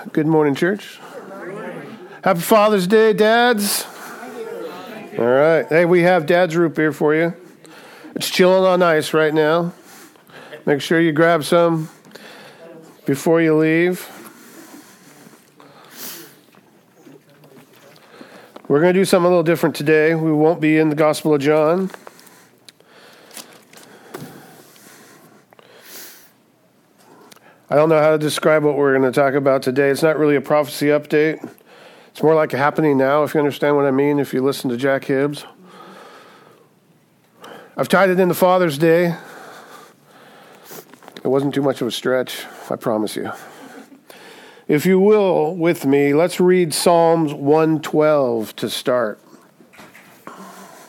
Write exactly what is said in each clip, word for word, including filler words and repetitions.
Good morning, church. Good morning. Happy Father's Day, dads. All right. Hey, we have dad's root beer for you. It's chilling on ice right now. Make sure you grab some before you leave. We're going to do something a little different today. We won't be in the Gospel of John. I don't know how to describe what we're going to talk about today. It's not really a prophecy update. It's more like a happening now, if you understand what I mean, if you listen to Jack Hibbs. I've tied it into Father's Day. It wasn't too much of a stretch, I promise you. If you will, with me, let's read Psalms one twelve to start. Let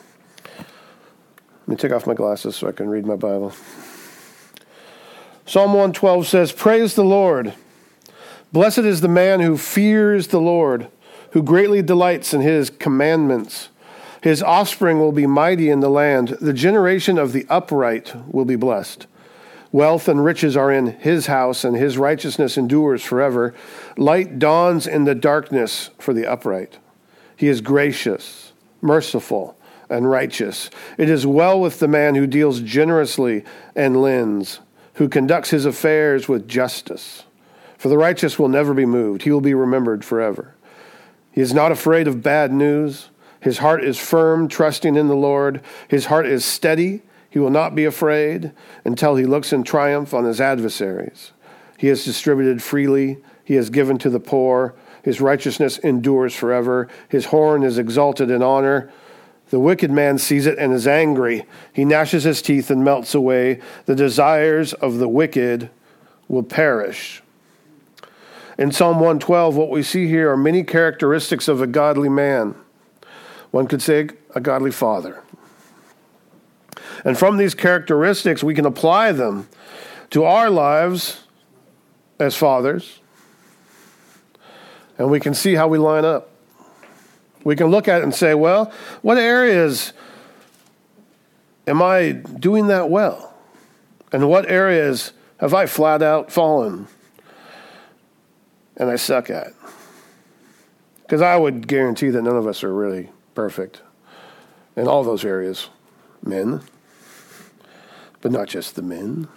me take off my glasses so I can read my Bible. Psalm one twelve says, "Praise the Lord. Blessed is the man who fears the Lord, who greatly delights in his commandments. His offspring will be mighty in the land. The generation of the upright will be blessed. Wealth and riches are in his house, and his righteousness endures forever. Light dawns in the darkness for the upright. He is gracious, merciful, and righteous. It is well with the man who deals generously and lends, who conducts his affairs with justice. For the righteous will never be moved. He will be remembered forever. He is not afraid of bad news. His heart is firm, trusting in the Lord. His heart is steady. He will not be afraid until he looks in triumph on his adversaries. He has distributed freely. He has given to the poor. His righteousness endures forever. His horn is exalted in honor. The wicked man sees it and is angry. He gnashes his teeth and melts away. The desires of the wicked will perish." In Psalm one twelve, what we see here are many characteristics of a godly man. One could say a godly father. And from these characteristics, we can apply them to our lives as fathers. And we can see how we line up. We can look at it and say, well, what areas am I doing that well? And what areas have I flat out fallen and I suck at? Because I would guarantee that none of us are really perfect in all those areas. Men, but not just the men.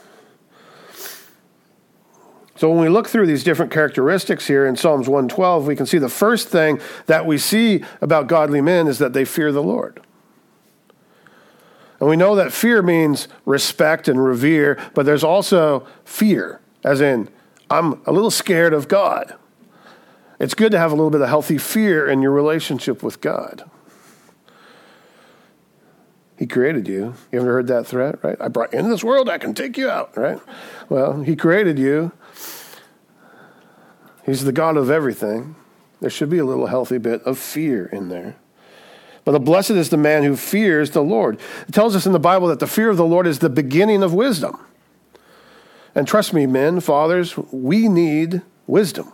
So when we look through these different characteristics here in Psalms one twelve, we can see the first thing that we see about godly men is that they fear the Lord. And we know that fear means respect and revere, but there's also fear, as in, I'm a little scared of God. It's good to have a little bit of healthy fear in your relationship with God. He created you. You ever heard that threat, right? I brought you into this world, I can take you out, right? Well, he created you. He's the God of everything. There should be a little healthy bit of fear in there. But the blessed is the man who fears the Lord. It tells us in the Bible that the fear of the Lord is the beginning of wisdom. And trust me, men, fathers, we need wisdom.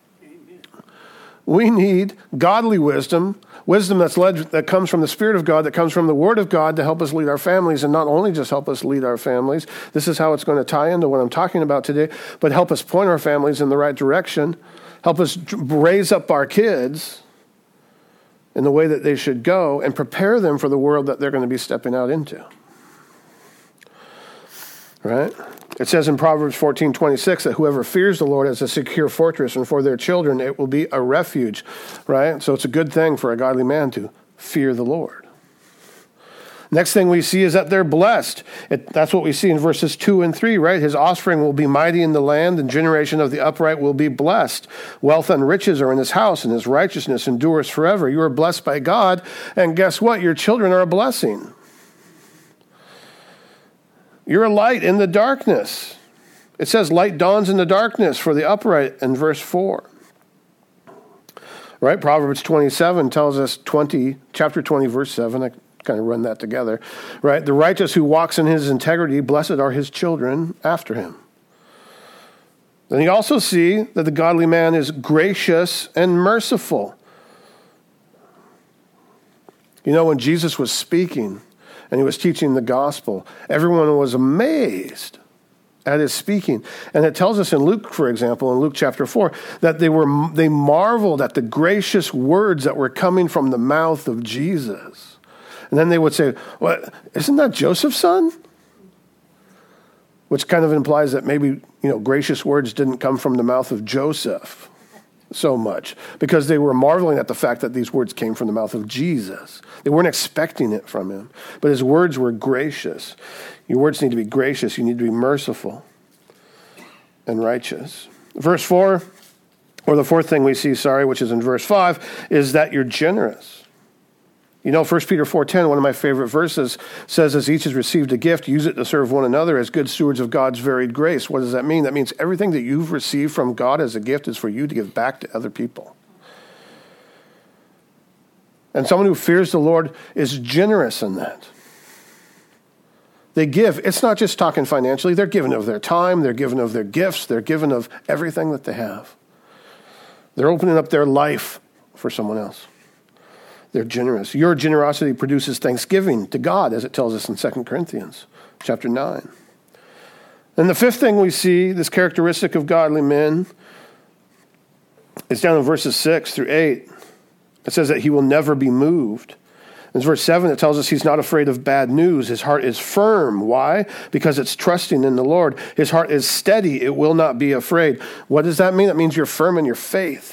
We need godly wisdom, wisdom that's led, that comes from the Spirit of God, that comes from the Word of God to help us lead our families, and not only just help us lead our families. This is how it's going to tie into what I'm talking about today, but help us point our families in the right direction, help us raise up our kids in the way that they should go, and prepare them for the world that they're going to be stepping out into. Right? It says in Proverbs fourteen twenty-six that whoever fears the Lord has a secure fortress, and for their children it will be a refuge, right? So it's a good thing for a godly man to fear the Lord. Next thing we see is that they're blessed. It, that's what we see in verses two and three, right? His offspring will be mighty in the land, and generation of the upright will be blessed. Wealth and riches are in his house, and his righteousness endures forever. You are blessed by God, and guess what? Your children are a blessing. You're a light in the darkness. It says light dawns in the darkness for the upright in verse four. Right? Proverbs twenty-seven tells us twenty, chapter twenty, verse seven. I kind of run that together. Right? The righteous who walks in his integrity, blessed are his children after him. Then you also see that the godly man is gracious and merciful. You know, when Jesus was speaking and he was teaching the gospel, everyone was amazed at his speaking. And it tells us in Luke, for example, in Luke chapter four, that they were they marveled at the gracious words that were coming from the mouth of Jesus. And then they would say, "What? Isn't that Joseph's son?" Which kind of implies that maybe, you know, gracious words didn't come from the mouth of Joseph so much, because they were marveling at the fact that these words came from the mouth of Jesus. They weren't expecting it from him, but his words were gracious. Your words need to be gracious. You need to be merciful and righteous. Verse four, or the fourth thing we see, sorry, which is in verse five, is that you're generous. You know, First Peter four ten, one of my favorite verses, says, as each has received a gift, use it to serve one another as good stewards of God's varied grace. What does that mean? That means everything that you've received from God as a gift is for you to give back to other people. And someone who fears the Lord is generous in that. They give. It's not just talking financially. They're giving of their time. They're giving of their gifts. They're giving of everything that they have. They're opening up their life for someone else. They're generous. Your generosity produces thanksgiving to God, as it tells us in Second Corinthians chapter nine. And the fifth thing we see, this characteristic of godly men, is down in verses six through eight. It says that he will never be moved. In verse seven, it tells us he's not afraid of bad news. His heart is firm. Why? Because it's trusting in the Lord. His heart is steady. It will not be afraid. What does that mean? That means you're firm in your faith.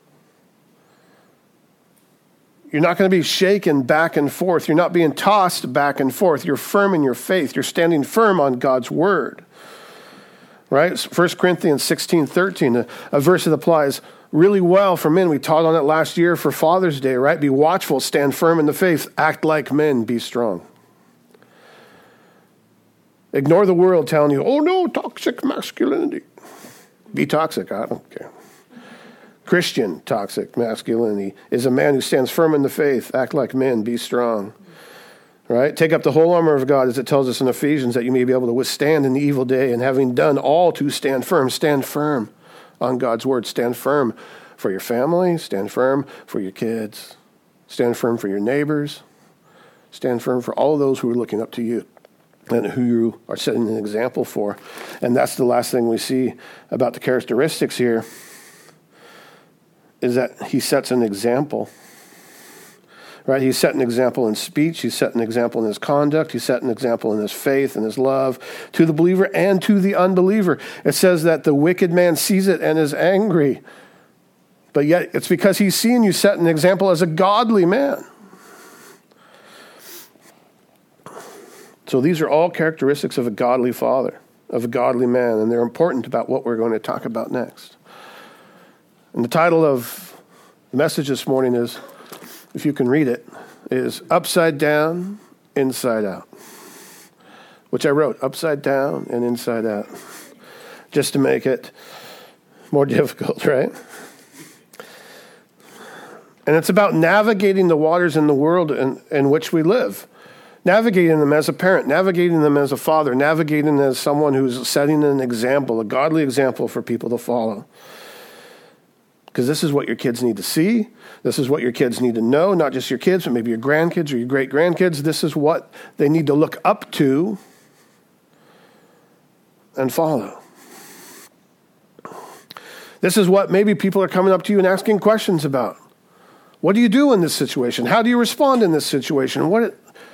You're not going to be shaken back and forth. You're not being tossed back and forth. You're firm in your faith. You're standing firm on God's word. Right? First Corinthians sixteen thirteen, a, a verse that applies really well for men. We taught on it last year for Father's Day, right? Be watchful, stand firm in the faith, act like men, be strong. Ignore the world telling you, oh no, toxic masculinity. Be toxic, I don't care. Christian toxic masculinity is a man who stands firm in the faith, act like men, be strong. Right? Take up the whole armor of God, as it tells us in Ephesians, that you may be able to withstand in the evil day, and having done all to stand firm. Stand firm on God's word. Stand firm for your family. Stand firm for your kids. Stand firm for your neighbors. Stand firm for all of those who are looking up to you and who you are setting an example for. And that's the last thing we see about the characteristics here, is that he sets an example. Right? He set an example in speech. He set an example in his conduct. He set an example in his faith and his love to the believer and to the unbeliever. It says that the wicked man sees it and is angry. But yet it's because he's seen you set an example as a godly man. So these are all characteristics of a godly father, of a godly man, and they're important about what we're going to talk about next. And the title of the message this morning is, if you can read it, is Upside Down, Inside Out, which I wrote upside down and inside out, just to make it more difficult, right? And it's about navigating the waters in the world in, in which we live, navigating them as a parent, navigating them as a father, navigating them as someone who's setting an example, a godly example for people to follow. Because this is what your kids need to see. This is what your kids need to know, not just your kids, but maybe your grandkids or your great-grandkids. This is what they need to look up to and follow. This is what maybe people are coming up to you and asking questions about. What do you do in this situation? How do you respond in this situation? What,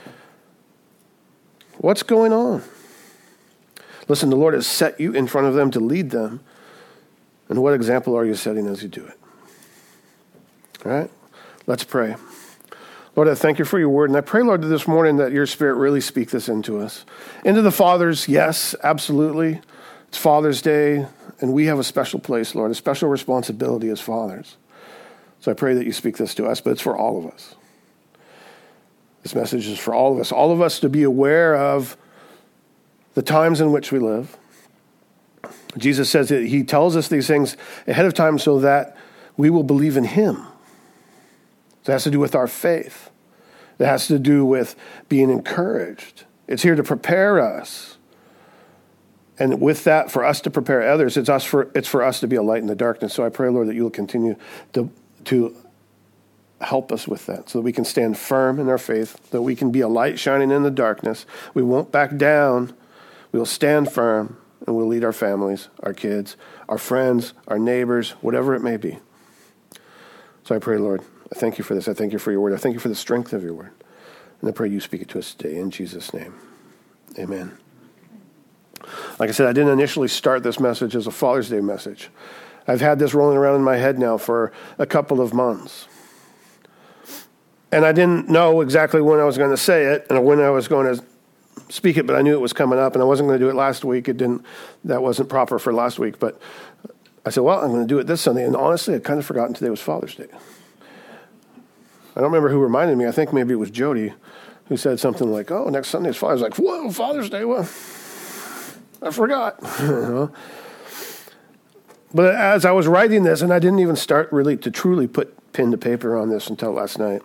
what's going on? Listen, the Lord has set you in front of them to lead them. And what example are you setting as you do it? All right? Let's pray. Lord, I thank you for your word. And I pray, Lord, this morning that your Spirit really speak this into us. Into the fathers, yes, absolutely. It's Father's Day, and we have a special place, Lord, a special responsibility as fathers. So I pray that you speak this to us, but it's for all of us. This message is for all of us. All of us to be aware of the times in which we live. Jesus says that he tells us these things ahead of time so that we will believe in him. It has to do with our faith. It has to do with being encouraged. It's here to prepare us. And with that, for us to prepare others, it's us for it's for us to be a light in the darkness. So I pray, Lord, that you will continue to, to help us with that so that we can stand firm in our faith, that we can be a light shining in the darkness. We won't back down. We will stand firm. and we'll lead our families, our kids, our friends, our neighbors, whatever it may be. So I pray, Lord, I thank you for this. I thank you for your word. I thank you for the strength of your word. And I pray you speak it to us today in Jesus' name. Amen. Like I said, I didn't initially start this message as a Father's Day message. I've had this rolling around in my head now for a couple of months. And I didn't know exactly when I was going to say it and when I was going to speak it, but I knew it was coming up, and I wasn't going to do it last week. It didn't. That wasn't proper for last week. But I said, well, I'm going to do it this Sunday. And honestly, I'd kind of forgotten today was Father's Day. I don't remember who reminded me. I think maybe it was Jody who said something like, oh, next Sunday is Father's Day. I was like, whoa, Father's Day? Well, I forgot. You know? But as I was writing this, and I didn't even start really to truly put pen to paper on this until last night,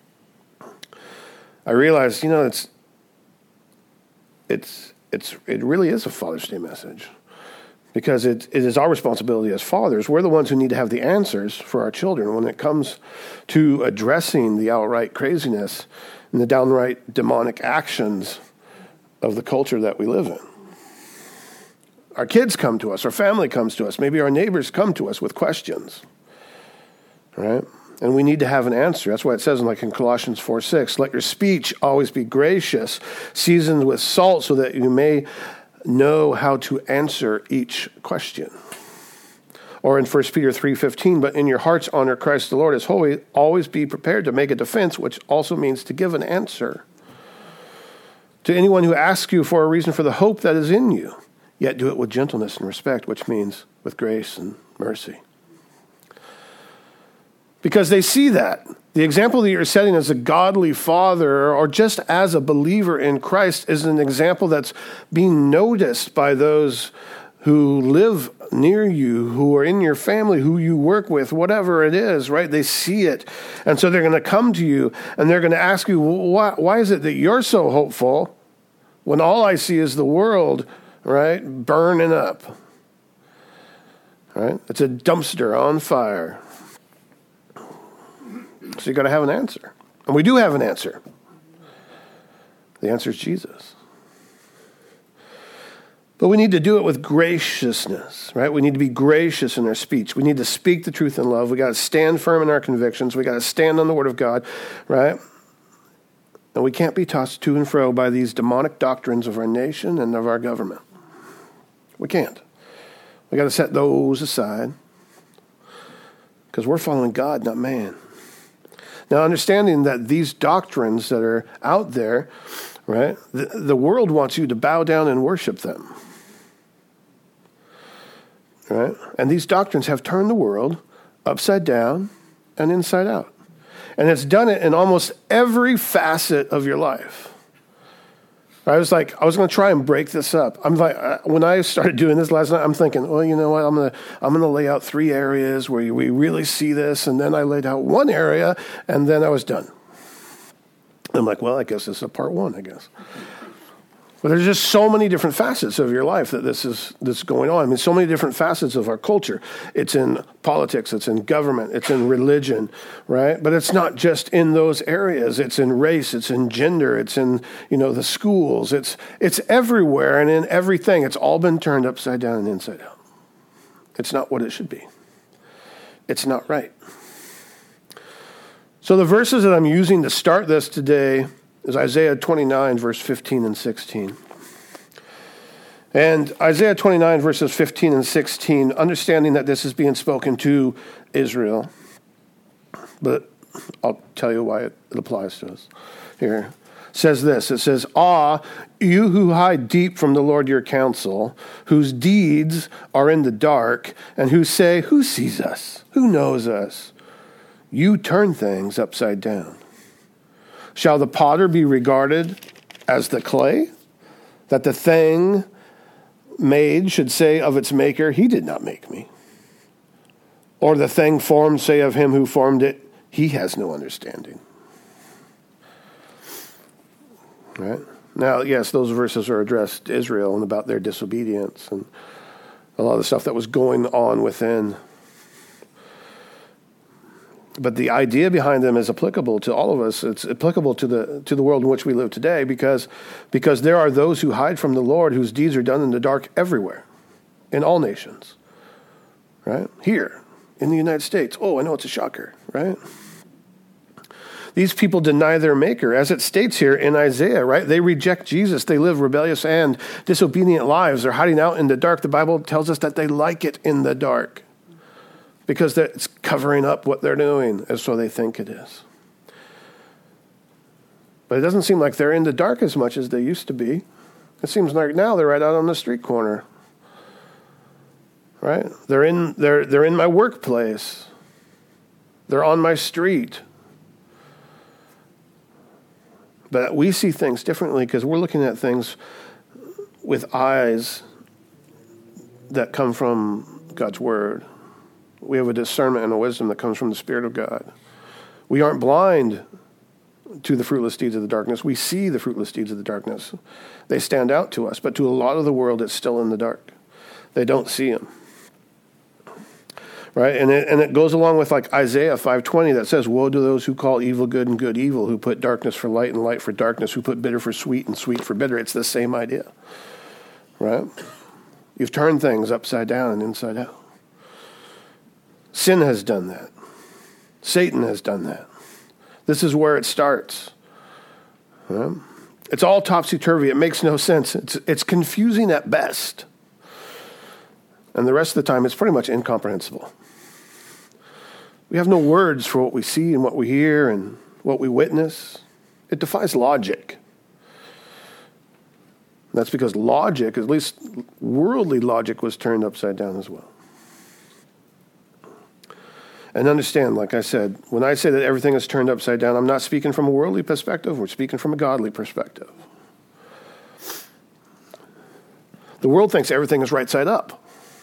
I realized, you know, it's it's it's it really is a Father's Day message, because it it is our responsibility as fathers. We're the ones who need to have the answers for our children when it comes to addressing the outright craziness and the downright demonic actions of the culture that we live in. Our kids come to us, our family comes to us, maybe our neighbors come to us with questions, right? And we need to have an answer. That's why it says in like in Colossians four six, let your speech always be gracious, seasoned with salt, so that you may know how to answer each question. Or in First Peter three fifteen, but in your hearts honor Christ the Lord as holy, always be prepared to make a defense, which also means to give an answer to anyone who asks you for a reason for the hope that is in you, yet do it with gentleness and respect, which means with grace and mercy. Because they see that. The example that you're setting as a godly father, or just as a believer in Christ, is an example that's being noticed by those who live near you, who are in your family, who you work with, whatever it is, right? They see it. And so they're going to come to you and they're going to ask you, why, why is it that you're so hopeful when all I see is the world, right, burning up? Right? It's a dumpster on fire. So you got to have an answer. And we do have an answer. The answer is Jesus. But we need to do it with graciousness, right? We need to be gracious in our speech. We need to speak the truth in love. We got to stand firm in our convictions. We got to stand on the word of God, right? And we can't be tossed to and fro by these demonic doctrines of our nation and of our government. We can't. We got to set those aside, because we're following God, not man. Now, understanding that these doctrines that are out there, right, the, the world wants you to bow down and worship them, right? And these doctrines have turned the world upside down and inside out. And it's done it in almost every facet of your life. I was like, I was going to try and break this up. I'm like, when I started doing this last night, I'm thinking, well, you know what? I'm going to, I'm going to lay out three areas where we really see this. And then I laid out one area and then I was done. I'm like, well, I guess this is a part one, I guess. But there's just so many different facets of your life that this is that's going on. I mean, so many different facets of our culture. It's in politics, it's in government, it's in religion, right? But it's not just in those areas. It's in race, it's in gender, it's in, you know, the schools. It's it's everywhere and in everything. It's all been turned upside down and inside out. It's not what it should be. It's not right. So the verses that I'm using to start this today is Isaiah twenty-nine, verse fifteen and sixteen. And Isaiah twenty-nine, verses fifteen and sixteen, understanding that this is being spoken to Israel, but I'll tell you why it, it applies to us here. It says this, it says, ah, you who hide deep from the Lord your counsel, whose deeds are in the dark, and who say, who sees us? Who knows us? You turn things upside down. Shall the potter be regarded as the clay, that the thing made should say of its maker, he did not make me? Or the thing formed say of him who formed it, he has no understanding. Right? Now, yes, those verses are addressed to Israel and about their disobedience and a lot of the stuff that was going on within. But the idea behind them is applicable to all of us. It's applicable to the to the world in which we live today because, because there are those who hide from the Lord whose deeds are done in the dark everywhere, in all nations, right? Here, in the United States. Oh, I know it's a shocker, right? These people deny their maker, as it states here in Isaiah, right? They reject Jesus. They live rebellious and disobedient lives. They're hiding out in the dark. The Bible tells us that they like it in the dark, because it's covering up what they're doing, and so they think it is. But it doesn't seem like they're in the dark as much as they used to be. It seems like now they're right out on the street corner. Right? They're in they're they're in my workplace. They're on my street. But we see things differently because we're looking at things with eyes that come from God's word. We have a discernment and a wisdom that comes from the Spirit of God. We aren't blind to the fruitless deeds of the darkness. We see the fruitless deeds of the darkness. They stand out to us, but to a lot of the world, it's still in the dark. They don't see them. Right? And it, and it goes along with like Isaiah five twenty that says, woe to those who call evil good and good evil, who put darkness for light and light for darkness, who put bitter for sweet and sweet for bitter. It's the same idea. Right? You've turned things upside down and inside out. Sin has done that. Satan has done that. This is where it starts. Right? It's all topsy-turvy. It makes no sense. It's, it's confusing at best. And the rest of the time, it's pretty much incomprehensible. We have no words for what we see and what we hear and what we witness. It defies logic. And that's because logic, at least worldly logic, was turned upside down as well. And understand, like I said, when I say that everything is turned upside down, I'm not speaking from a worldly perspective. We're speaking from a godly perspective. The world thinks everything is right side up.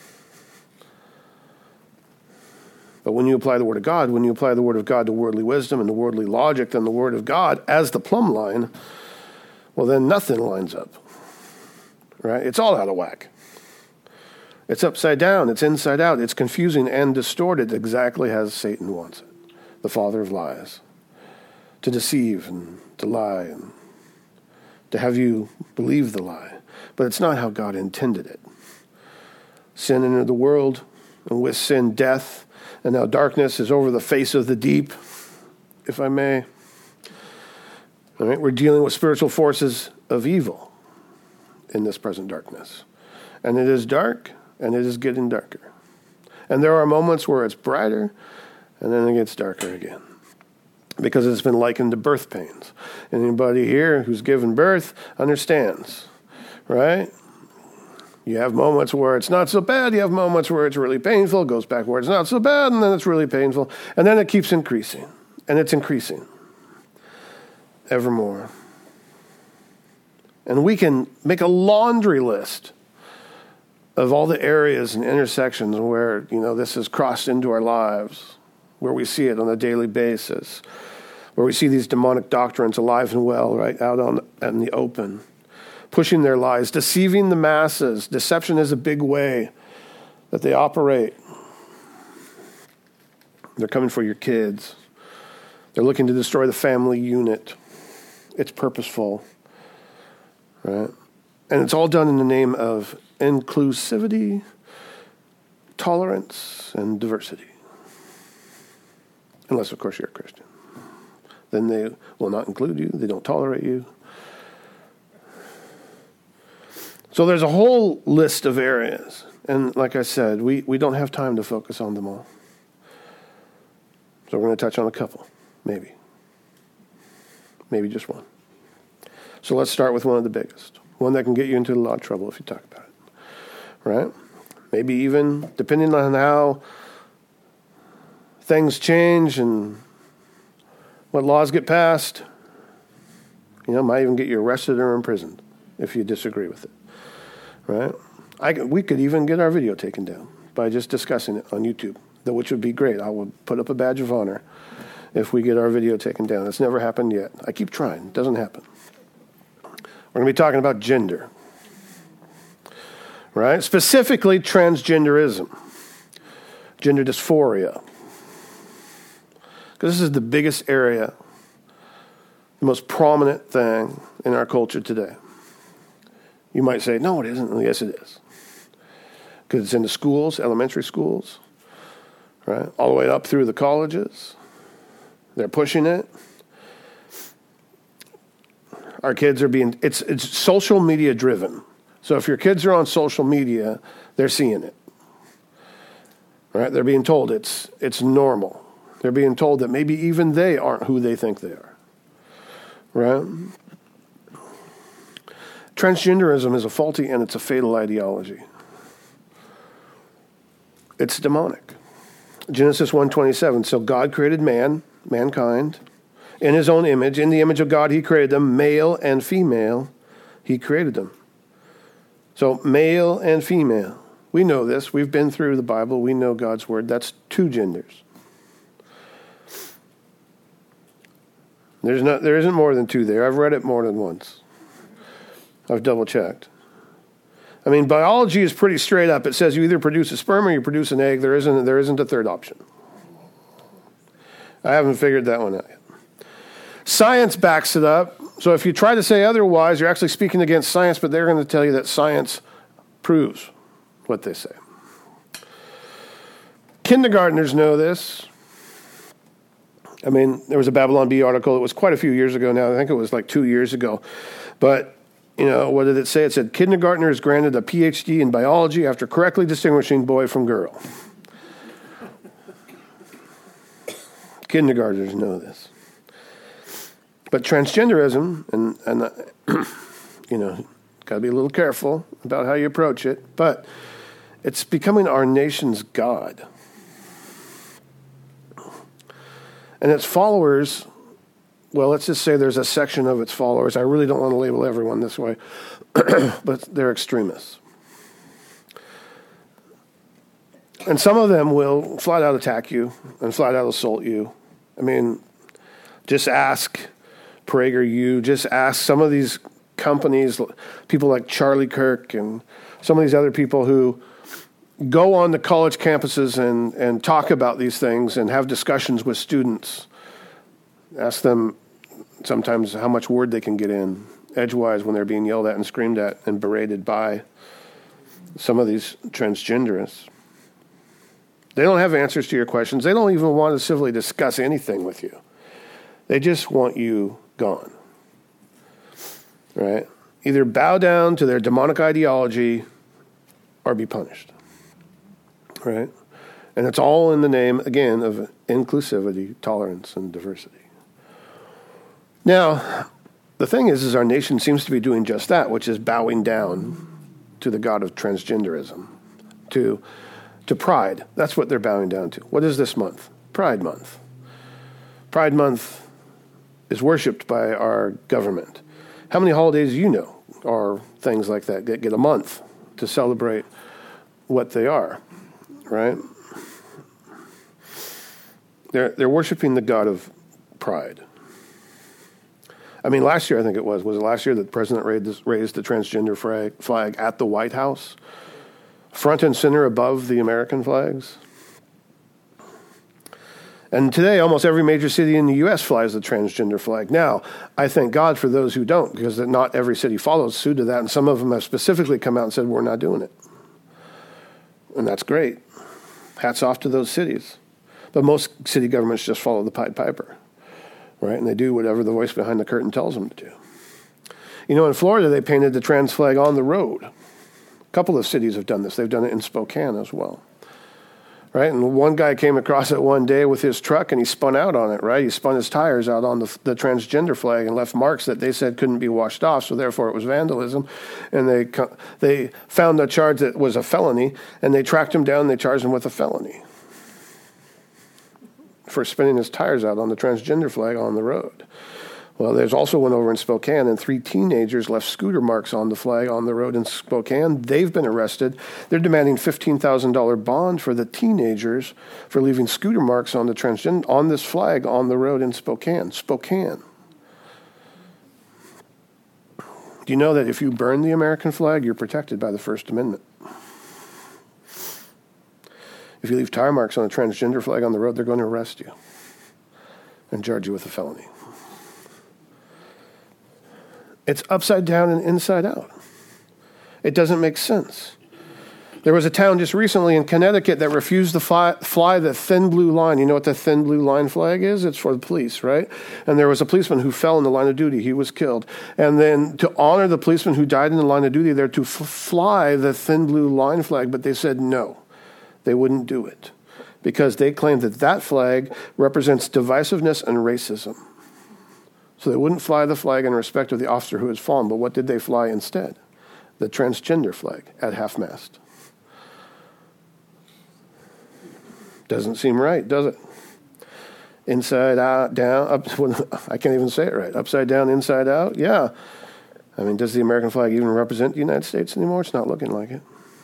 But when you apply the Word of God, when you apply the Word of God to worldly wisdom and to worldly logic, then the Word of God as the plumb line, well, then nothing lines up. Right? It's all out of whack. It's upside down. It's inside out. It's confusing and distorted exactly as Satan wants it, the father of lies, to deceive and to lie and to have you believe the lie. But it's not how God intended it. Sin entered the world, and with sin, death. And now darkness is over the face of the deep, if I may. All right, we're dealing with spiritual forces of evil in this present darkness. And it is dark, and it is getting darker. And there are moments where it's brighter, and then it gets darker again. Because it's been likened to birth pains. Anybody here who's given birth understands, right? You have moments where it's not so bad. You have moments where it's really painful. It goes back where it's not so bad, and then it's really painful. And then it keeps increasing. And it's increasing evermore. And we can make a laundry list of all the areas and intersections where, you know, this has crossed into our lives, where we see it on a daily basis, where we see these demonic doctrines alive and well, right, out on in the open, pushing their lies, deceiving the masses. Deception is a big way that they operate. They're coming for your kids. They're looking to destroy the family unit. It's purposeful, right? And it's all done in the name of inclusivity, tolerance, and diversity. Unless, of course, you're a Christian. Then they will not include you. They don't tolerate you. So there's a whole list of areas. And like I said, we, we don't have time to focus on them all. So we're going to touch on a couple, maybe. Maybe just one. So let's start with one of the biggest. One that can get you into a lot of trouble if you talk about it. Right? Maybe even, depending on how things change and what laws get passed, you know, might even get you arrested or imprisoned if you disagree with it. Right? I, we could even get our video taken down by just discussing it on YouTube, which would be great. I would put up a badge of honor if we get our video taken down. It's never happened yet. I keep trying. It doesn't happen. We're going to be talking about gender. Right? Specifically, transgenderism, gender dysphoria. because this is the biggest area, the most prominent thing in our culture today. You might say, no, it isn't. Yes, it is. Because it's in the schools, elementary schools, right? All the way up through the colleges. They're pushing it. Our kids are being, it's it's social media driven. So if your kids are on social media, they're seeing it. Right? They're being told it's it's normal. They're being told that maybe even they aren't who they think they are. Right? Transgenderism is a faulty and it's a fatal ideology. It's demonic. Genesis one twenty-seven, so God created man, mankind, in his own image. In the image of God, he created them, male and female, he created them. So male and female. We know this. We've been through the Bible. We know God's word. That's two genders. There's not, there isn't more than two there. I've read it more than once. I've double checked. I mean, biology is pretty straight up. It says you either produce a sperm or you produce an egg. There isn't, there isn't a third option. I haven't figured that one out yet. Science backs it up. So if you try to say otherwise, you're actually speaking against science, but they're going to tell you that science proves what they say. Kindergartners know this. I mean, there was a Babylon Bee article. It was quite a few years ago now. I think it was like two years ago. But, you know, what did it say? It said, kindergartner is granted a P H D in biology after correctly distinguishing boy from girl. Kindergartners know this. But transgenderism, and, and uh, you know, got to be a little careful about how you approach it, but it's becoming our nation's god. And its followers, well, let's just say there's a section of its followers. I really don't want to label everyone this way, but they're extremists. And some of them will flat out attack you and flat out assault you. I mean, just ask PragerU, just ask some of these companies, people like Charlie Kirk and some of these other people who go on the college campuses and, and talk about these things and have discussions with students. Ask them sometimes how much word they can get in edgewise when they're being yelled at and screamed at and berated by some of these transgenderists. They don't have answers to your questions. They don't even want to civilly discuss anything with you. They just want you gone. Right? Either bow down to their demonic ideology or be punished. Right? And it's all in the name, again, of inclusivity, tolerance, and diversity. Now, the thing is, is our nation seems to be doing just that, which is bowing down to the god of transgenderism, to, to pride. That's what they're bowing down to. What is this month? Pride Month. Pride Month is worshipped by our government. How many holidays do you know are things like that, get, get a month to celebrate what they are, right? They're, they're worshiping the god of pride. I mean, last year, I think it was, was it last year that the president raised, raised the transgender flag, flag at the White House, front and center above the American flags? And today, almost every major city in the U S flies the transgender flag. Now, I thank God for those who don't, because not every city follows suit to that, and some of them have specifically come out and said, we're not doing it. And that's great. Hats off to those cities. But most city governments just follow the Pied Piper, right? And they do whatever the voice behind the curtain tells them to do. You know, in Florida, they painted the trans flag on the road. A couple of cities have done this. They've done it in Spokane as well. Right? And one guy came across it one day with his truck and he spun out on it, right? He spun his tires out on the, the transgender flag and left marks that they said couldn't be washed off, so therefore it was vandalism. And they they found a charge that was a felony, and they tracked him down and they charged him with a felony for spinning his tires out on the transgender flag on the road. Well, there's also one over in Spokane, and three teenagers left scooter marks on the flag on the road in Spokane. They've been arrested. They're demanding fifteen thousand dollars bond for the teenagers for leaving scooter marks on the transgender on this flag on the road in Spokane. Spokane. Do you know that if you burn the American flag, you're protected by the First Amendment? If you leave tire marks on a transgender flag on the road, they're going to arrest you. and charge you with a felony. It's upside down and inside out. It doesn't make sense. There was a town just recently in Connecticut that refused to fly, fly the thin blue line. You know what the thin blue line flag is? It's for the police, right? And there was a policeman who fell in the line of duty. He was killed. And then to honor the policeman who died in the line of duty, they're to f- fly the thin blue line flag, but they said no. They wouldn't do it because they claimed that that flag represents divisiveness and racism. So they wouldn't fly the flag in respect of the officer who has fallen, but what did they fly instead? The transgender flag at half-mast. Doesn't seem right, does it? Inside out, down, up. I can't even say it right. Upside down, inside out? Yeah. I mean, does the American flag even represent the United States anymore? It's not looking like it.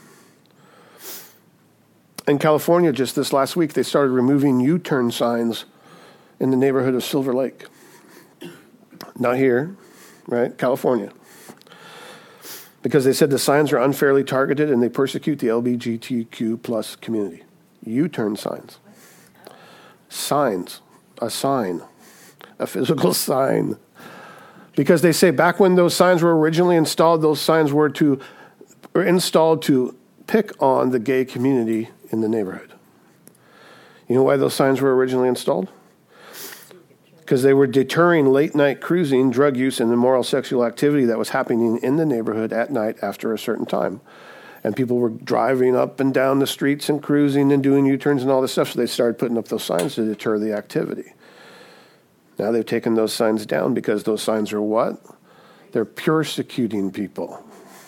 In California, just this last week, they started removing U-turn signs in the neighborhood of Silver Lake. Not here, right? California. Because they said the signs are unfairly targeted and they persecute the L G B T Q plus community. U-turn signs. Signs. A sign. A physical sign. Because they say back when those signs were originally installed, those signs were to were installed to pick on the gay community in the neighborhood. You know why those signs were originally installed? Because they were deterring late-night cruising, drug use, and immoral sexual activity that was happening in the neighborhood at night after a certain time. And people were driving up and down the streets and cruising and doing U-turns and all this stuff, so they started putting up those signs to deter the activity. Now they've taken those signs down because those signs are what? They're persecuting people.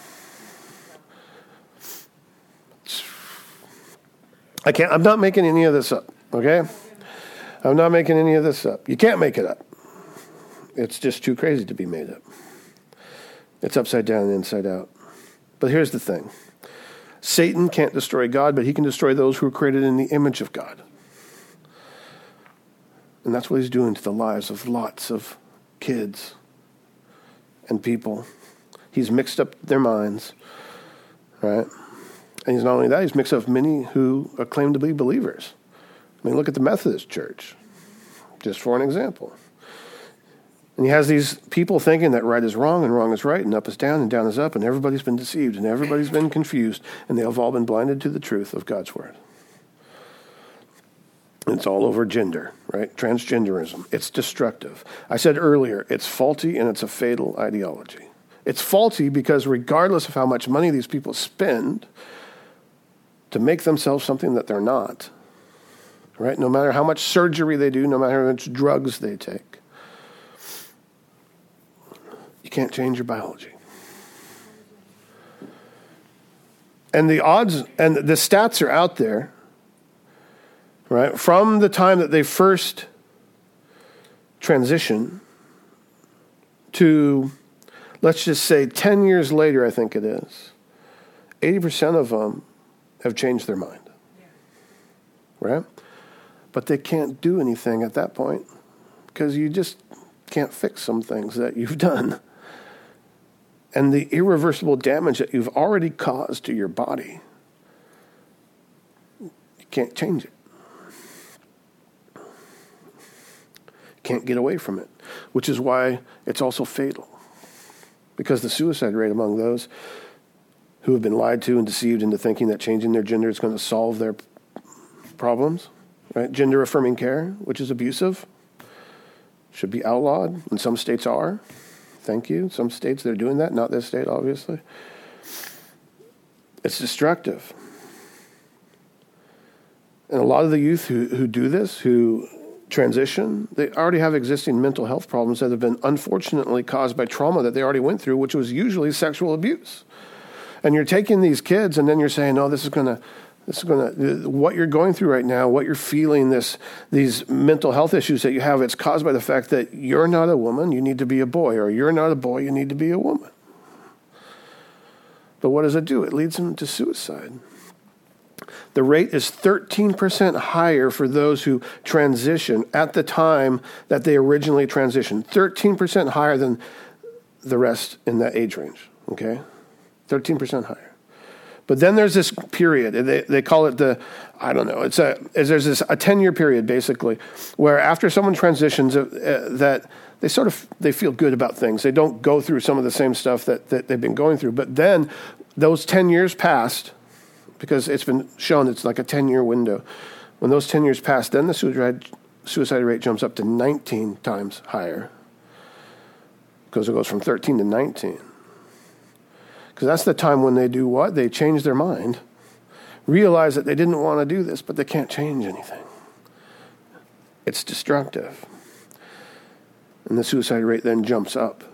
I can't, I'm not making any of this up, okay? I'm not making any of this up. You can't make it up. It's just too crazy to be made up. It's upside down and inside out. But here's the thing. Satan can't destroy God, but he can destroy those who are created in the image of God. And that's what he's doing to the lives of lots of kids and people. He's mixed up their minds, right? And he's not only that, he's mixed up many who claim to be believers. I mean, look at the Methodist Church, just for an example. And he has these people thinking that right is wrong and wrong is right and up is down and down is up, and everybody's been deceived and everybody's been confused, and they have all been blinded to the truth of God's word. It's all over gender, right? Transgenderism. It's destructive. I said earlier, it's faulty and it's a fatal ideology. It's faulty because regardless of how much money these people spend to make themselves something that they're not, right? No matter how much surgery they do, no matter how much drugs they take, you can't change your biology. And the odds and the stats are out there, right? From the time that they first transition to, let's just say, ten years later, I think it is, eighty percent of them have changed their mind, right? But they can't do anything at that point because you just can't fix some things that you've done. And the irreversible damage that you've already caused to your body, you can't change it. You can't get away from it, which is why it's also fatal. Because the suicide rate among those who have been lied to and deceived into thinking that changing their gender is going to solve their problems, right? Gender-affirming care, which is abusive, should be outlawed, and some states are. Thank you. Some states, they're doing that. Not this state, obviously. It's destructive. And a lot of the youth who, who do this, who transition, they already have existing mental health problems that have been unfortunately caused by trauma that they already went through, which was usually sexual abuse. And you're taking these kids and then you're saying, oh, this is going to, this is going to, what you're going through right now, what you're feeling, this, these mental health issues that you have, it's caused by the fact that you're not a woman, you need to be a boy, or you're not a boy, you need to be a woman. But what does it do? It leads them to suicide. The rate is thirteen percent higher for those who transition at the time that they originally transitioned. thirteen percent higher than the rest in that age range, okay? thirteen percent higher. But then there's this period, they, they call it the, I don't know, it's a, there's this a ten-year period, basically, where after someone transitions, uh, that they sort of, they feel good about things. They don't go through some of the same stuff that, that they've been going through. But then those ten years passed, because it's been shown it's like a ten-year window. When those ten years pass, then the suicide, suicide rate jumps up to nineteen times higher, because it goes from thirteen to nineteen. Because that's the time when they do what? They change their mind, realize that they didn't want to do this, but they can't change anything. It's destructive. And the suicide rate then jumps up.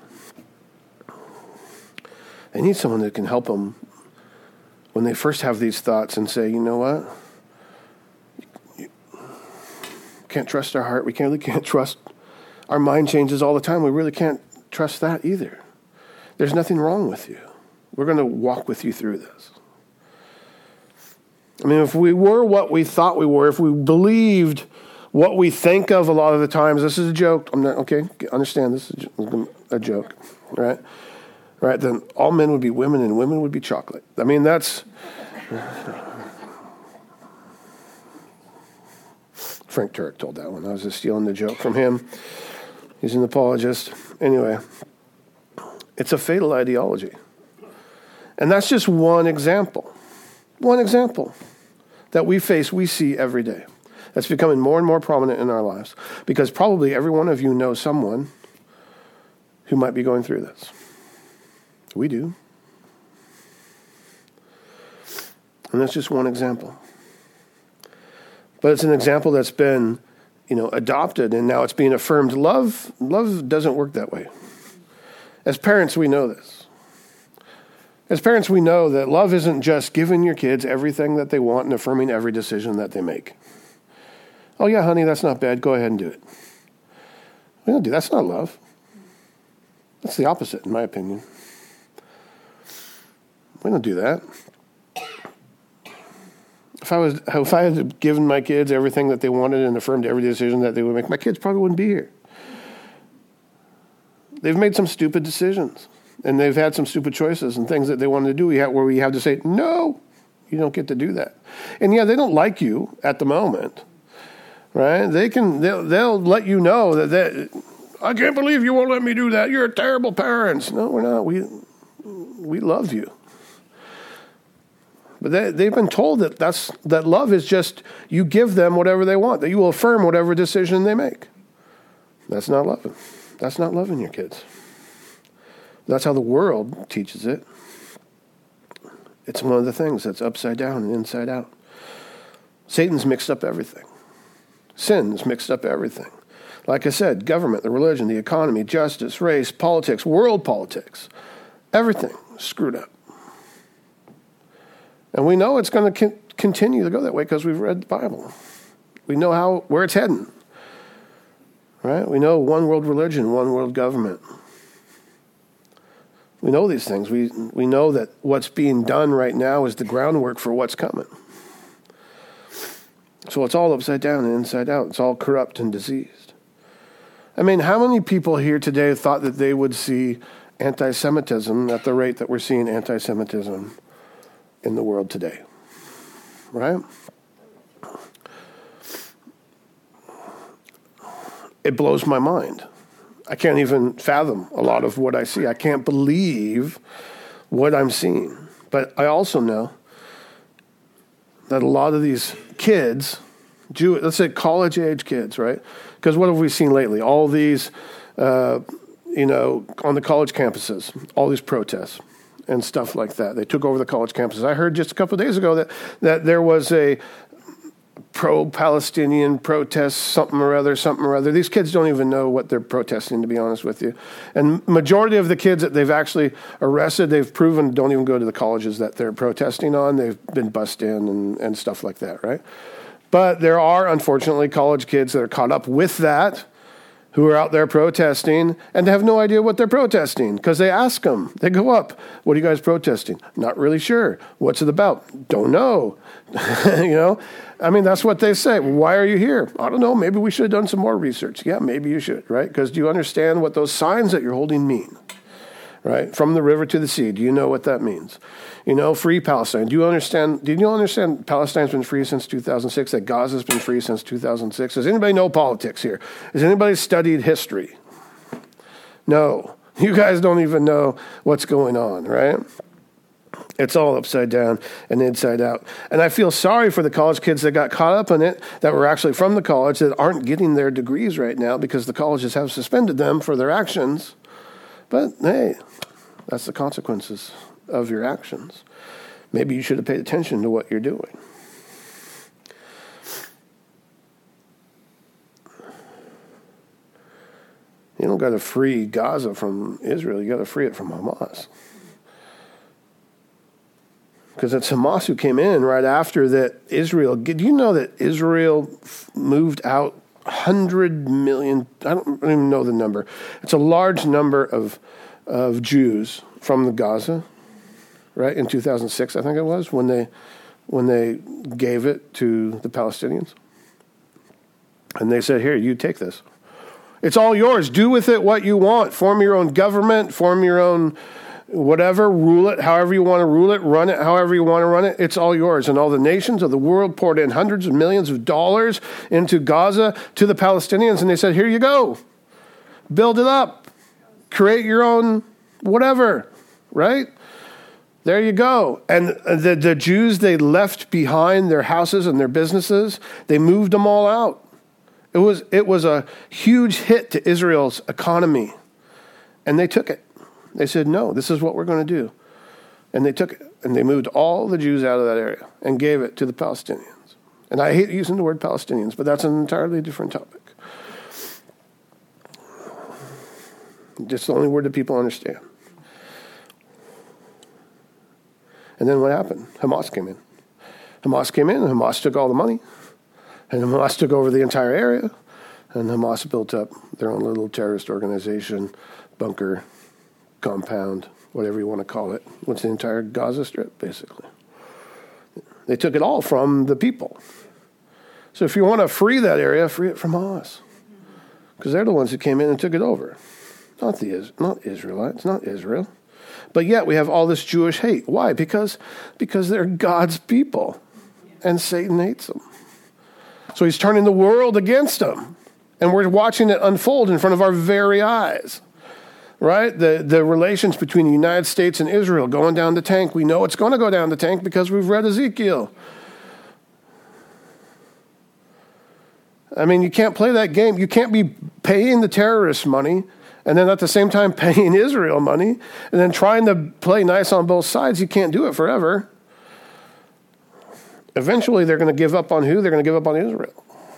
They need someone that can help them when they first have these thoughts and say, you know what? You can't trust our heart. We can't, really can't trust. Our mind changes all the time. We really can't trust that either. There's nothing wrong with you. We're going to walk with you through this. I mean, if we were what we thought we were, if we believed what we think of a lot of the times, this is a joke. I'm not, okay, understand this is a joke, right? Right, then all men would be women and women would be chocolate. I mean, that's... Frank Turek told that one. I was just stealing the joke from him. He's an apologist. Anyway, it's a fatal ideology. And that's just one example. One example that we face, we see every day. That's becoming more and more prominent in our lives. Because probably every one of you knows someone who might be going through this. We do. And that's just one example. But it's an example that's been, you know, adopted, and now it's being affirmed. Love, love doesn't work that way. As parents, we know this. As parents, we know that love isn't just giving your kids everything that they want and affirming every decision that they make. Oh yeah, honey, that's not bad. Go ahead and do it. We don't do that's not love. That's the opposite, in my opinion. We don't do that. If I was, if I had given my kids everything that they wanted and affirmed every decision that they would make, my kids probably wouldn't be here. They've made some stupid decisions, and they've had some stupid choices and things that they wanted to do. We have, where we have to say, no, you don't get to do that. And yeah, they don't like you at the moment, right? They can, they'll, they'll let you know that they, I can't believe you won't let me do that. You're a terrible parents. No, we're not. We, we love you. But they, they've been told that that's, that love is just you give them whatever they want, that you will affirm whatever decision they make. That's not loving. That's not loving your kids. That's how the world teaches it. It's one of the things that's upside down and inside out. Satan's mixed up everything. Sin's mixed up everything. Like I said, government, the religion, the economy, justice, race, politics, world politics, everything screwed up. And we know it's going to continue to go that way because we've read the Bible. We know how where it's heading. Right? We know one world religion, one world government. We know these things. We we know that what's being done right now is the groundwork for what's coming. So it's all upside down and inside out. It's all corrupt and diseased. I mean, how many people here today thought that they would see anti-Semitism at the rate that we're seeing anti-Semitism in the world today, right? It blows my mind. I can't even fathom a lot of what I see. I can't believe what I'm seeing. But I also know that a lot of these kids, Jew, let's say college-age kids, right? Because what have we seen lately? All these, uh, you know, on the college campuses, all these protests and stuff like that. They took over the college campuses. I heard just a couple of days ago that, that there was a pro-Palestinian protest, something or other, something or other. These kids don't even know what they're protesting, to be honest with you. And majority of the kids that they've actually arrested, they've proven don't even go to the colleges that they're protesting on. They've been bussed in and, and stuff like that, right? But there are, unfortunately, college kids that are caught up with that, who are out there protesting and have no idea what they're protesting because they ask them. They go up, what are you guys protesting? Not really sure. What's it about? Don't know. You know, I mean, that's what they say. Why are you here? I don't know. Maybe we should have done some more research. Yeah, maybe you should, right? Because do you understand what those signs that you're holding mean? right? From the river to the sea. Do you know what that means? You know, free Palestine. Do you understand? Did you understand Palestine's been free since two thousand six, that Gaza's been free since two thousand six? Does anybody know politics here? Has anybody studied history? No. You guys don't even know what's going on, right? It's all upside down and inside out. And I feel sorry for the college kids that got caught up in it, that were actually from the college, that aren't getting their degrees right now because the colleges have suspended them for their actions. But hey, that's the consequences of your actions. Maybe you should have paid attention to what you're doing. You don't got to free Gaza from Israel. You got to free it from Hamas. Because it's Hamas who came in right after that Israel. Did you know that Israel moved out one hundred million? I don't, I don't even know the number. It's a large number of of Jews from the Gaza, right? In two thousand six, I think it was, when they when they gave it to the Palestinians. And they said, here, you take this. It's all yours. Do with it what you want. Form your own government, form your own whatever, rule it however you want to rule it, run it however you want to run it. It's all yours. And all the nations of the world poured in hundreds of millions of dollars into Gaza to the Palestinians. And they said, here you go. Build it up. Create your own whatever, right? There you go. And the, the Jews, they left behind their houses and their businesses. They moved them all out. It was it was a huge hit to Israel's economy. And they took it. They said, no, this is what we're going to do. And they took it. And they moved all the Jews out of that area and gave it to the Palestinians. And I hate using the word Palestinians, but that's an entirely different topic. Just the only word that people understand. And then what happened? Hamas came in. Hamas came in, and Hamas took all the money. And Hamas took over the entire area, and Hamas built up their own little terrorist organization, bunker, compound, whatever you want to call it. What's the entire Gaza Strip, basically. They took it all from the people. So if you want to free that area, free it from Hamas. Because they're the ones who came in and took it over. Not the not Israelites, not Israel. But yet we have all this Jewish hate. Why? Because, because they're God's people, and Satan hates them. So he's turning the world against them. And we're watching it unfold in front of our very eyes. Right? The the relations between the United States and Israel going down the tank. We know it's going to go down the tank because we've read Ezekiel. I mean, you can't play that game. You can't be paying the terrorists money and then at the same time paying Israel money and then trying to play nice on both sides. You can't do it forever. Eventually, they're going to give up on who? They're going to give up on Israel.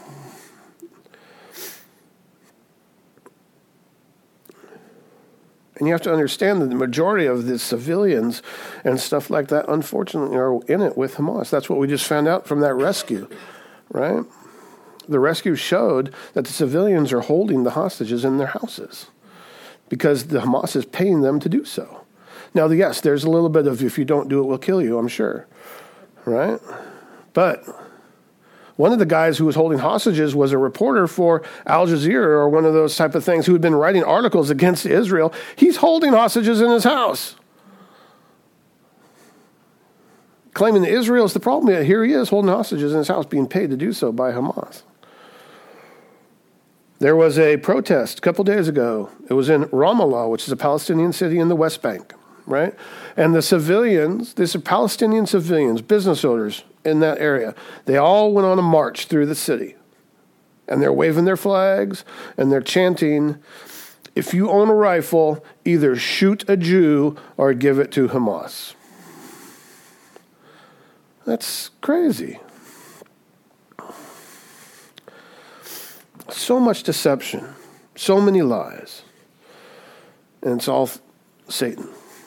And you have to understand that the majority of the civilians and stuff like that, unfortunately, are in it with Hamas. That's what we just found out from that rescue, right? The rescue showed that the civilians are holding the hostages in their houses because the Hamas is paying them to do so. Now, yes, there's a little bit of if you don't do it, we'll kill you, I'm sure, right? But one of the guys who was holding hostages was a reporter for Al Jazeera or one of those type of things who had been writing articles against Israel. He's holding hostages in his house, claiming that Israel is the problem. Yet here he is holding hostages in his house, being paid to do so by Hamas. There was a protest a couple days ago. It was in Ramallah, which is a Palestinian city in the West Bank, right? And the civilians, these are Palestinian civilians, business owners in that area, they all went on a march through the city. And they're waving their flags, and they're chanting, if you own a rifle, either shoot a Jew or give it to Hamas. That's crazy. So much deception, so many lies, and it's all Satan.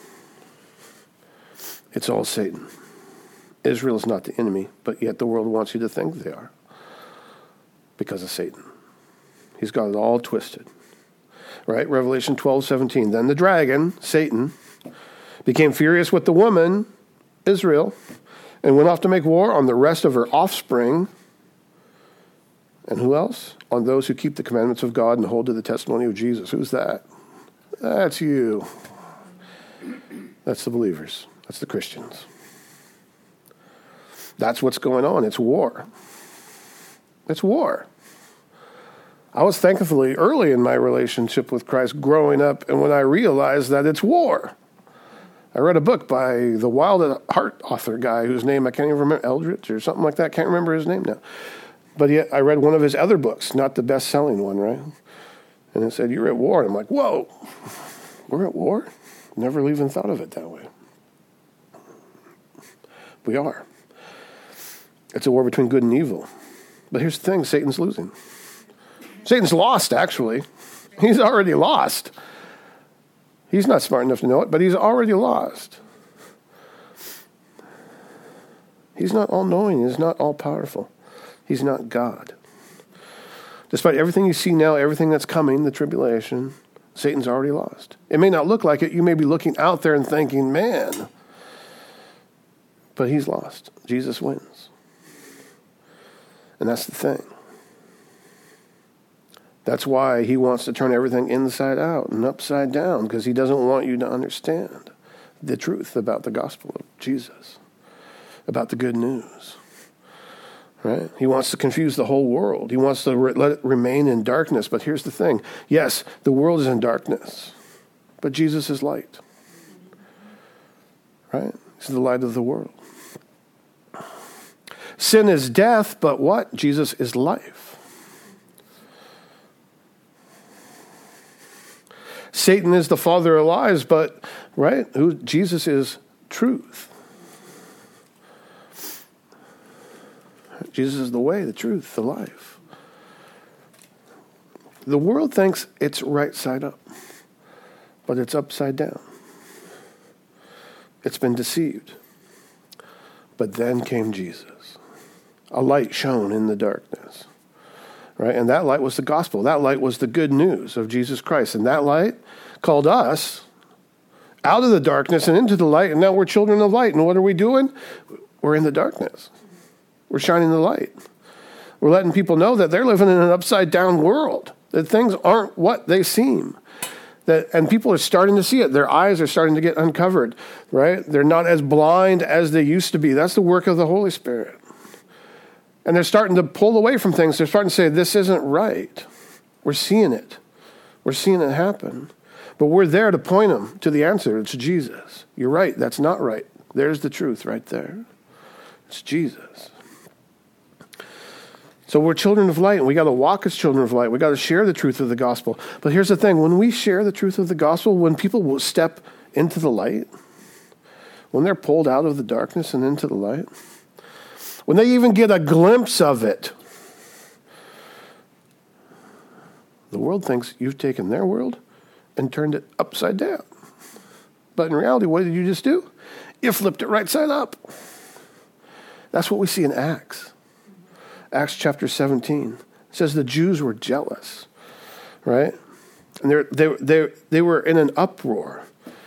It's all Satan. Israel is not the enemy, but yet the world wants you to think they are because of Satan. He's got it all twisted. Right? Revelation twelve seventeen. Then the dragon, Satan, became furious with the woman, Israel, and went off to make war on the rest of her offspring. And who else? On those who keep the commandments of God and hold to the testimony of Jesus. Who's that? That's you. That's the believers. That's the Christians. That's what's going on. It's war. It's war. I was thankfully early in my relationship with Christ growing up, and when I realized that it's war. I read a book by the Wild at Heart author guy whose name I can't even remember, Eldritch or something like that. Can't remember his name now. But yet I read one of his other books, not the best-selling one, right? And it said, you're at war. And I'm like, whoa, we're at war? Never even thought of it that way. We are. It's a war between good and evil. But here's the thing, Satan's losing. Satan's lost, actually. He's already lost. He's not smart enough to know it, but he's already lost. He's not all-knowing. He's not all-powerful. He's not God. Despite everything you see now, everything that's coming, the tribulation, Satan's already lost. It may not look like it. You may be looking out there and thinking, man, but he's lost. Jesus wins. And that's the thing. That's why he wants to turn everything inside out and upside down, because he doesn't want you to understand the truth about the gospel of Jesus, about the good news. Right? He wants to confuse the whole world. He wants to re- let it remain in darkness. But here's the thing. Yes, the world is in darkness, but Jesus is light. Right? He's the light of the world. Sin is death, but what? Jesus is life. Satan is the father of lies, but, right? Who? Jesus is truth. Jesus is the way, the truth, the life. The world thinks it's right side up, but it's upside down. It's been deceived. But then came Jesus. A light shone in the darkness. Right? And that light was the gospel. That light was the good news of Jesus Christ. And that light called us out of the darkness and into the light. And now we're children of light. And what are we doing? We're in the darkness. We're shining the light. We're letting people know that they're living in an upside down world. That things aren't what they seem. That, and people are starting to see it. Their eyes are starting to get uncovered. Right? They're not as blind as they used to be. That's the work of the Holy Spirit. And they're starting to pull away from things. They're starting to say, this isn't right. We're seeing it. We're seeing it happen. But we're there to point them to the answer. It's Jesus. You're right. That's not right. There's the truth right there. It's Jesus. So we're children of light, and we got to walk as children of light. We got to share the truth of the gospel. But here's the thing. When we share the truth of the gospel, when people will step into the light, when they're pulled out of the darkness and into the light, when they even get a glimpse of it, the world thinks you've taken their world and turned it upside down. But in reality, what did you just do? You flipped it right side up. That's what we see in Acts. Acts chapter seventeen. It says the Jews were jealous, right? And they they they they were in an uproar.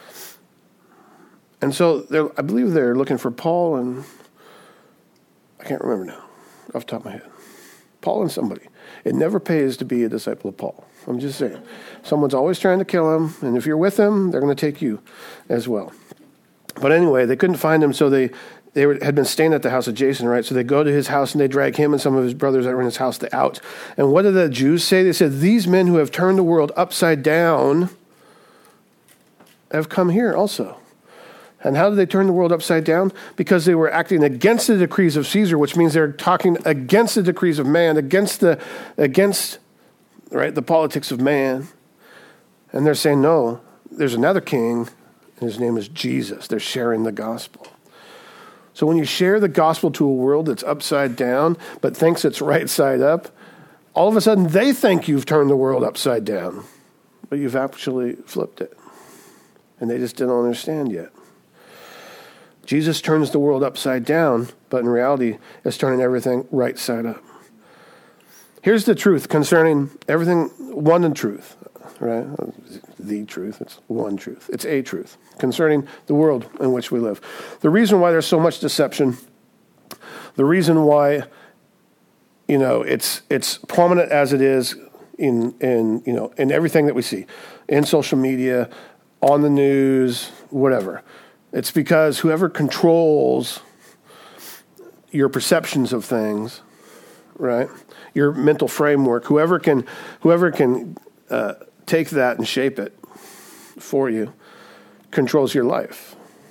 And so I believe they're looking for Paul and I can't remember now, off the top of my head. Paul and somebody. It never pays to be a disciple of Paul. I'm just saying. Someone's always trying to kill him, and if you're with him, they're going to take you as well. But anyway, they couldn't find him, so they, they were, had been staying at the house of Jason, right? So they go to his house, and they drag him and some of his brothers that were in his house out. And what did the Jews say? They said, these men who have turned the world upside down have come here also. And how did they turn the world upside down? Because they were acting against the decrees of Caesar, which means they're talking against the decrees of man, against the against right the politics of man. And they're saying, no, there's another king, and his name is Jesus. They're sharing the gospel. So when you share the gospel to a world that's upside down, but thinks it's right side up, all of a sudden they think you've turned the world upside down, but you've actually flipped it. And they just didn't understand yet. Jesus turns the world upside down, but in reality, it's turning everything right side up. Here's the truth concerning everything, one in truth, right? The truth, it's one truth. It's a truth concerning the world in which we live. The reason why there's so much deception, the reason why, you know, it's it's prominent as it is in in you know in everything that we see, in social media, on the news, whatever. It's because whoever controls your perceptions of things, right, your mental framework, whoever can, whoever can uh, take that and shape it for you, controls your life.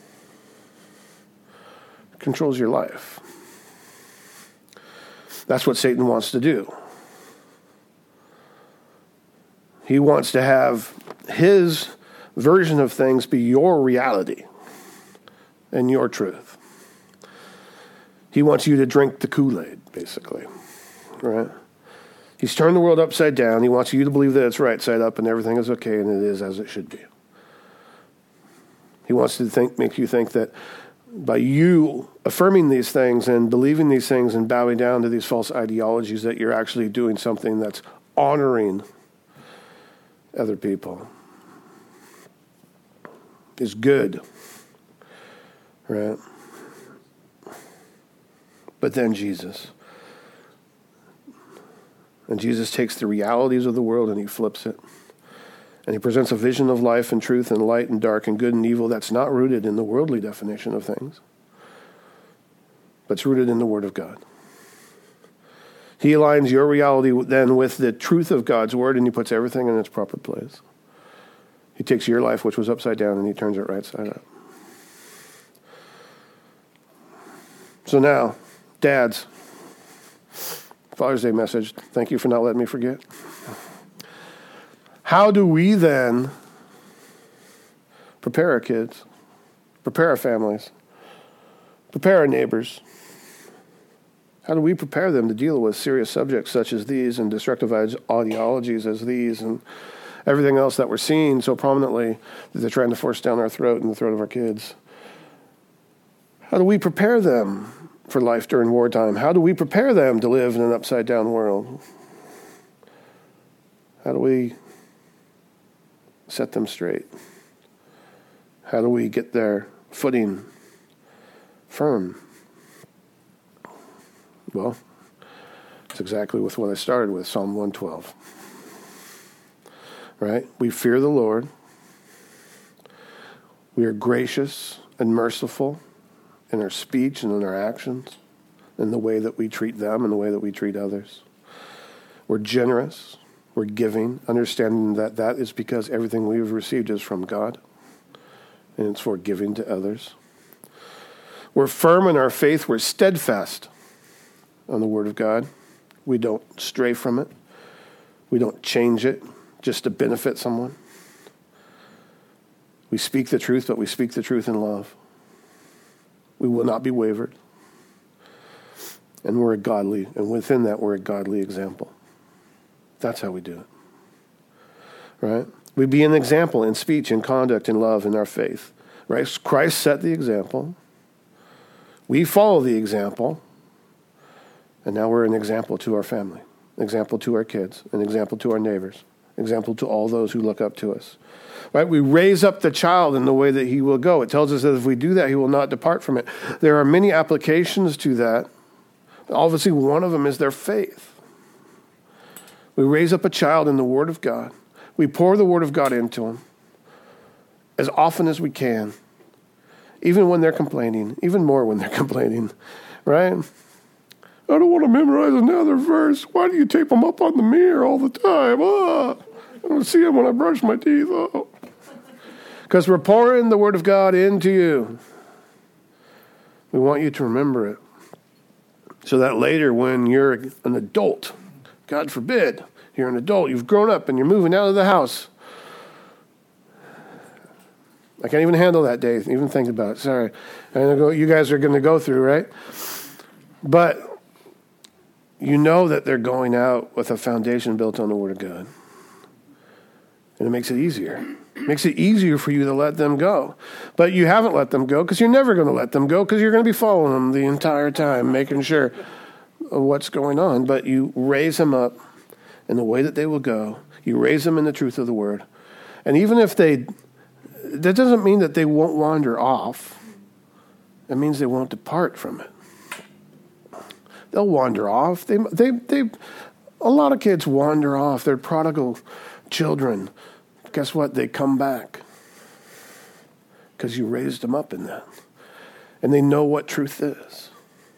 Controls your life. That's what Satan wants to do. He wants to have his version of things be your reality and your truth. He wants you to drink the Kool-Aid, basically, right? He's turned the world upside down. He wants you to believe that it's right side up and everything is okay and it is as it should be. He wants to think, make you think that by you affirming these things and believing these things and bowing down to these false ideologies that you're actually doing something that's honoring other people. Is good, right? But then Jesus. And Jesus takes the realities of the world and he flips it. And he presents a vision of life and truth and light and dark and good and evil that's not rooted in the worldly definition of things, but it's rooted in the Word of God. He aligns your reality then with the truth of God's Word and he puts everything in its proper place. He takes your life, which was upside down, and he turns it right side up. So now, dads, Father's Day message. Thank you for not letting me forget. How do we then prepare our kids, prepare our families, prepare our neighbors? How do we prepare them to deal with serious subjects such as these and destructive ideologies as these and everything else that we're seeing so prominently that they're trying to force down our throat and the throat of our kids? How do we prepare them for life during wartime? How do we prepare them to live in an upside-down world? How do we set them straight? How do we get their footing firm? Well, it's exactly with what I started with, Psalm one twelve. Right? We fear the Lord. We are gracious and merciful in our speech and in our actions, in the way that we treat them and the way that we treat others. We're generous. We're giving, understanding that that is because everything we've received is from God, and it's for giving to others. We're firm in our faith. We're steadfast on the Word of God. We don't stray from it. We don't change it just to benefit someone. We speak the truth, but we speak the truth in love. We will not be wavered. And we're a godly, and within that, we're a godly example. That's how we do it. Right? We be an example in speech, in conduct, in love, in our faith. Right? Christ set the example. We follow the example. And now we're an example to our family, an example to our kids, an example to our neighbors, an example to all those who look up to us. Right? We raise up the child in the way that he will go. It tells us that if we do that, he will not depart from it. There are many applications to that. Obviously, one of them is their faith. We raise up a child in the Word of God. We pour the Word of God into them as often as we can, even when they're complaining, even more when they're complaining, right? I don't want to memorize another verse. Why do you tape them up on the mirror all the time? Ah, I don't see them when I brush my teeth. Oh. Because we're pouring the Word of God into you. We want you to remember it. So that later when you're an adult, God forbid, you're an adult, you've grown up and you're moving out of the house. I can't even handle that day, even think about it. Sorry. I know you guys are going to go through, right? But you know that they're going out with a foundation built on the Word of God. And it makes it easier. It makes it easier for you to let them go. But you haven't let them go because you're never going to let them go because you're going to be following them the entire time, making sure of what's going on. But you raise them up in the way that they will go. You raise them in the truth of the Word. And even if they, that doesn't mean that they won't wander off. It means they won't depart from it. They'll wander off. They, they, they, a lot of kids wander off. They're prodigal children. Guess what? They come back. because you raised them up in that. And they know what truth is.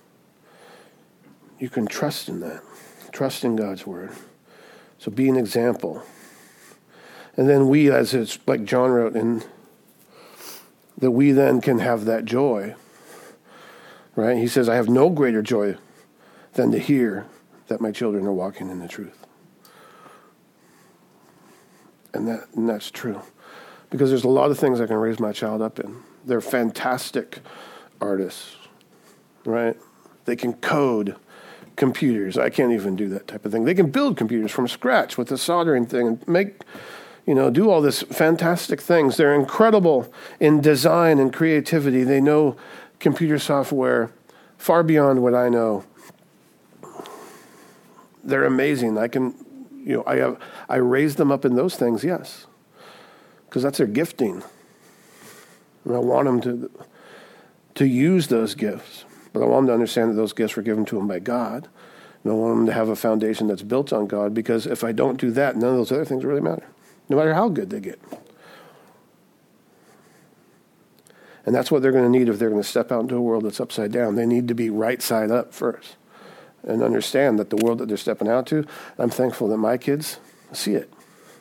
You can trust in that. Trust in God's word. So be an example. And then we, as it's like John wrote, in that we then can have that joy. Right? He says, I have no greater joy than to hear that my children are walking in the truth. And that and that's true. Because there's a lot of things I can raise my child up in. They're fantastic artists, right? They can code computers. I can't even do that type of thing. They can build computers from scratch with a soldering thing and make, you know, do all this fantastic things. They're incredible in design and creativity. They know computer software far beyond what I know. They're amazing. I can, you know, I have, I raise them up in those things, yes, because that's their gifting. And I want them to, to use those gifts, but I want them to understand that those gifts were given to them by God. And I want them to have a foundation that's built on God, because if I don't do that, none of those other things really matter, no matter how good they get. And that's what they're going to need if they're going to step out into a world that's upside down. They need to be right side up first and understand that the world that they're stepping out to, I'm thankful that my kids see it.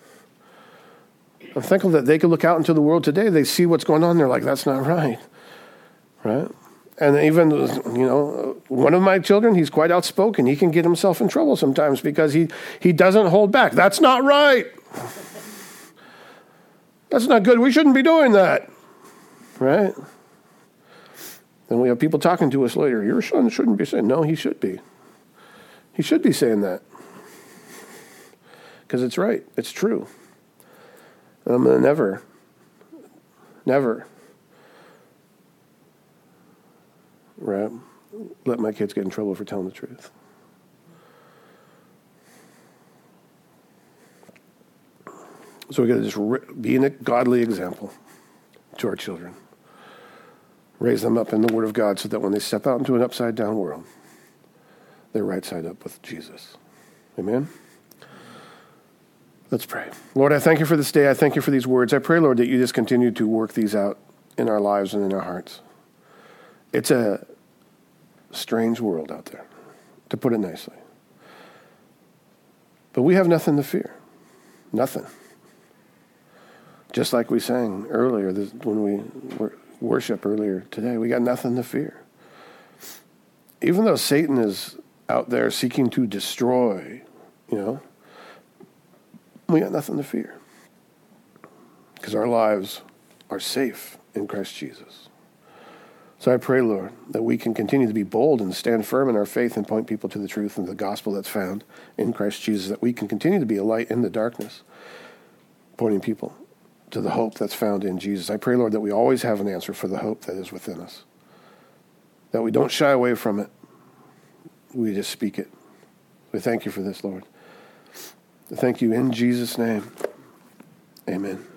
I'm thankful that they can look out into the world today. They see what's going on. They're like, that's not right. Right? And even, you know, one of my children, he's quite outspoken. He can get himself in trouble sometimes because he, he doesn't hold back. That's not right. That's not good. We shouldn't be doing that. Right? Then we have people talking to us later. Your son shouldn't be saying, no, he should be. He should be saying that. Because it's right. It's true. And I'm going to never, never, right, let my kids get in trouble for telling the truth. So we got to just re- be a godly example to our children. Raise them up in the Word of God so that when they step out into an upside-down world, they're right side up with Jesus. Amen? Let's pray. Lord, I thank you for this day. I thank you for these words. I pray, Lord, that you just continue to work these out in our lives and in our hearts. It's a strange world out there, to put it nicely. But we have nothing to fear. Nothing. Just like we sang earlier, this, when we were worship earlier today, we got nothing to fear. Even though Satan is out there seeking to destroy, you know, we got nothing to fear. Because our lives are safe in Christ Jesus. So I pray, Lord, that we can continue to be bold and stand firm in our faith and point people to the truth and the gospel that's found in Christ Jesus, that we can continue to be a light in the darkness, pointing people to the hope that's found in Jesus. I pray, Lord, that we always have an answer for the hope that is within us, that we don't shy away from it. We just speak it. We thank you for this, Lord. Thank you in Jesus' name. Amen.